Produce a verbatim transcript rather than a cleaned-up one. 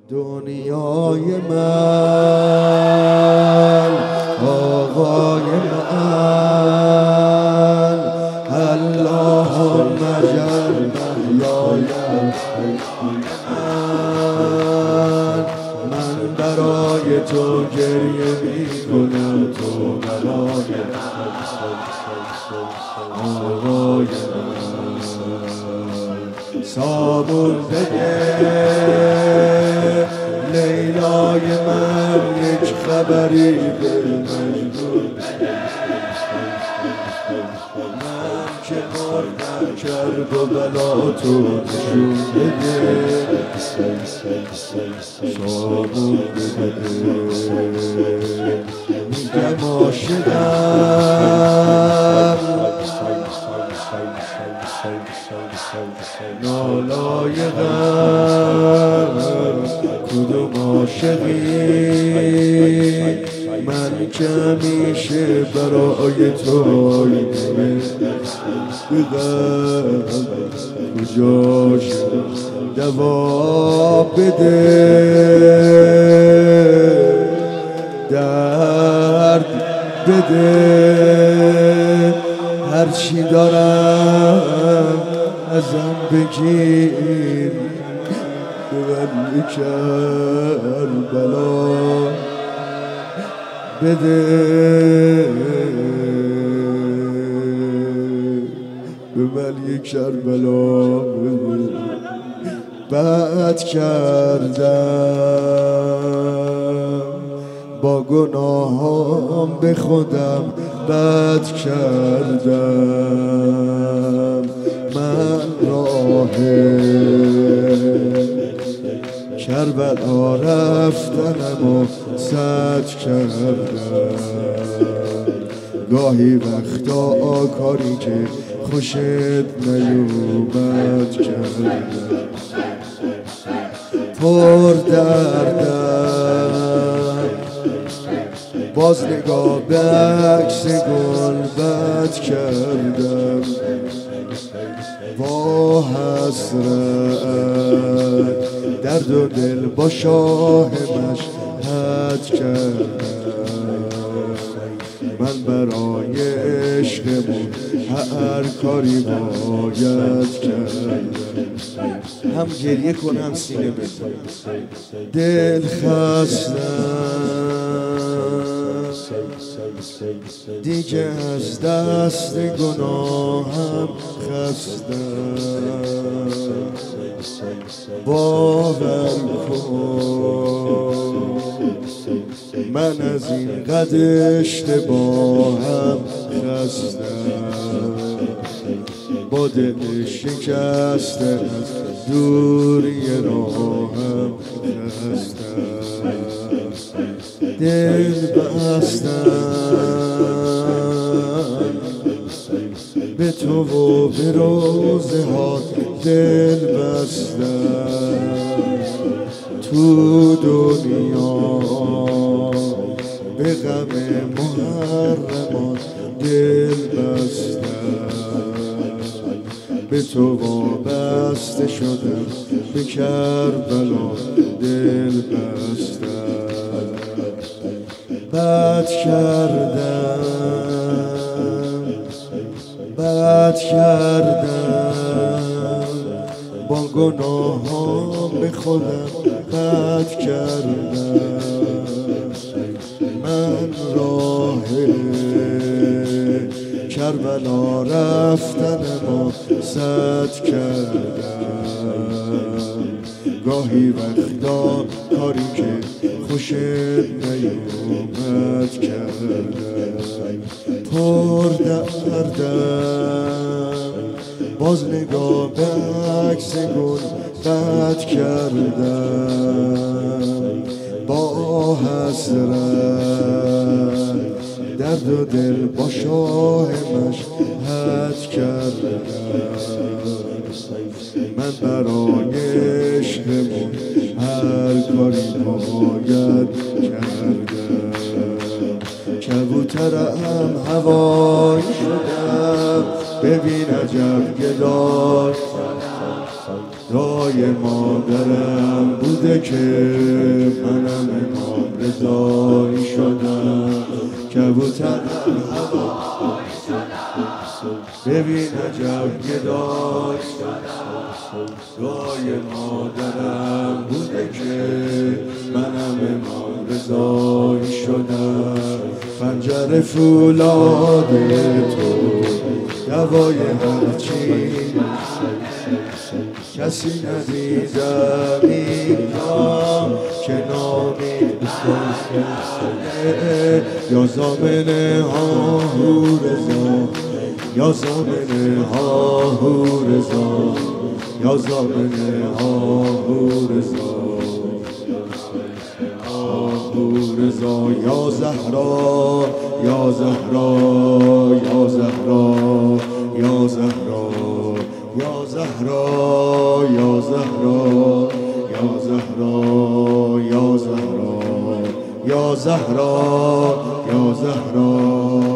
دنیای من آقای من اللهم اجعل محیای من من برای تو گریه می کنم تو برای آقای من صابون بده لیلای من یک خبری به مجنون من که مردم کرب و بلا تو نشون بده صابون بده میگم عاشقم نالایقم کدوم عاشقی من که همیشه برای تو بگم کجاش دوا بده درد بده هرچی دارم ازم بگیر ببر کربلا بده ببر کربلا بده بد کردم با گناهام به خودم بد کردم من راه کربلا رفتنم و سد کردم گاهی وقتا کاری که خوشت نیومد کردم پر دردم باز نگاه به عکس گل بد کردم با حسرت درد و دل با شاه مشهد کردم من برای عشقمون هر کاری باید کردم هم گریه کن هم سینه بزن دل خستم دیگه از دست گناهم خستم باور کن من از این قد اشتباهم خستم با دل شکسته از دوری راهم خستم دل بستم به تو و به روزه ها دل بستم تو دنیا به غم محرمان دل بستم به تو وابسته شدم به کربلا دل بستم بد کردم بد کردم با گناهام به خودم بد کردم من راه کربلا رفتنم و سد کردم گاهی وقتا کاری که خوشت نیومد کردم پر دردم باز نگاه به عکس گل بد کردم با حسرت درد و دل با شاه مشهد کردم من برای عشقمون هر کاری باید کردم کبوترم هوایی شدم ببین عجب گدای دعای مادرم بوده که منم امام رضایی شدم، کبوتر هوایی شدم، ببین عجب گدایی شدم. دعای مادرم بوده که منم امام رضایی شدم، پنجره فولاد تو دوای هرچی کسی ندیدم اینجا که نامی یا زامن هاهو رضا، یا زامن هاهو رضا، یا زامن هاهو رضا، هاهو رضا. یا زهرا یا زهرا یا زهرا یا زهرا یا زهرا یا زهرا یا زهرا یا زهرا یا زهرا یا زهرا